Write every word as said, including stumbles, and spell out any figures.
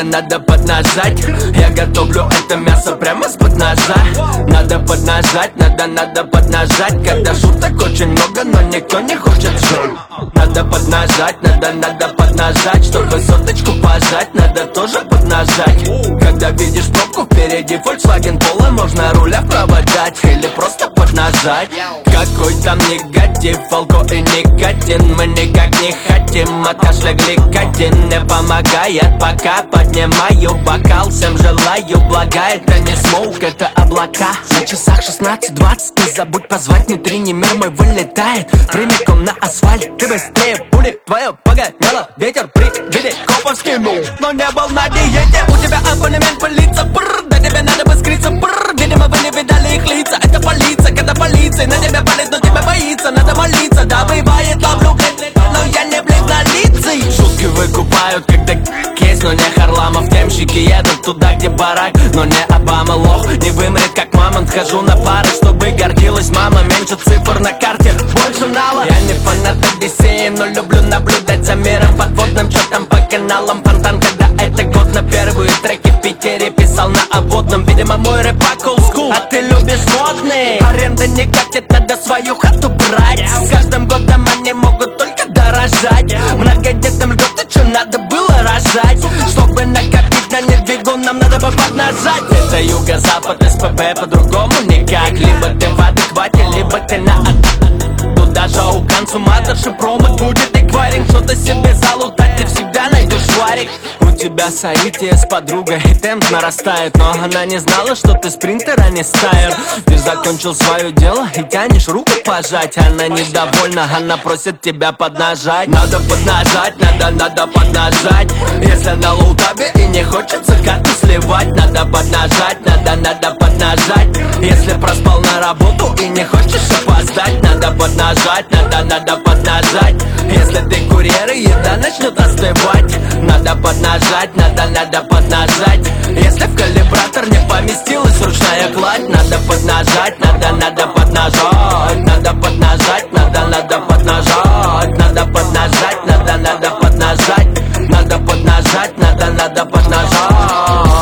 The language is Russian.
надо поднажать. Я готовлю это мясо прямо с-под ножа. Надо поднажать, надо, надо поднажать. Когда шуток очень много, но никто не хочет жить. Надо поднажать, надо, надо поднажать. Чтобы соточку пожать, надо тоже поднажать. Когда видишь пробку впереди Volkswagen Polo, можно руля вправо дать или просто поднажать. Какой там негатив, алко и никотин. Мы никак не хотим, от кашля гликотин не помогает. Пока поднимаю бокал, всем желаю блага. Это не смоук, это облака. На часах шестнадцать двадцать, не забудь позвать, не трини, мир мой вылетает прямиком на асфальт. Ты быстрее пули, твое погоняло ветер при виде копов скинул, но не был на диете. У тебя абонемент пылится, бррр, до тебя надо бы скрыться, бррр. Видимо, вы не видали их лица, это полиция. Когда полиция на тебя палит, но тебя боится, надо молиться. Да, бывает, ловлю клип, но я не бледнолицый. Шутки выкупают, когда кейс, но не Харламов. Темщики едут туда, где барак, но не Обама. Лох не вымрет, как мамонт. Хожу на пары, чтобы гордилась мама. Меньше цифр на карте, больше нала. Я не фанат Одиссеи, но люблю наблюдать за миром подводным. Чё там по каналам фонтан, когда это год на первые треки в Питере писал на обводном. Видимо, мой рэп old school, а ты любишь модный. Аренда не катит, надо свою хату брать. С каждым годом они могут только дорожать. Многодетным льготы, что надо было рожать. Чтобы накопить на недвигу, нам надо бы поднажать. Это юго-запад, СПБ, по-другому никак. Либо ты в адеквате, либо ты на от... Туда же у консуматорши промот будет эквайринг. Что-то себе залутать, ты всегда найдешь шварик. У тебя соитие с подругой, и темп нарастает. Но она не знала, что ты спринтер, а не стайер. Ты закончил свое дело и тянешь руку пожать. Она недовольна, она просит тебя поднажать. Надо поднажать, надо, надо поднажать. Если на лоутабе и не хочется карту сливать. Надо поднажать, надо, надо поднажать. Если проспал на работу и не хочешь опоздать. Надо поднажать, надо, надо поднажать. Если ты курьер и еда начнет остывать. Надо поднажать, надо, надо поднажать. Если в калибратор не поместилась ручная кладь. Надо поднажать, надо, надо поднажать. Надо поднажать, надо, надо поднажать. Надо поднажать, надо, надо поднажать. Надо поднажать, надо, надо поднажать.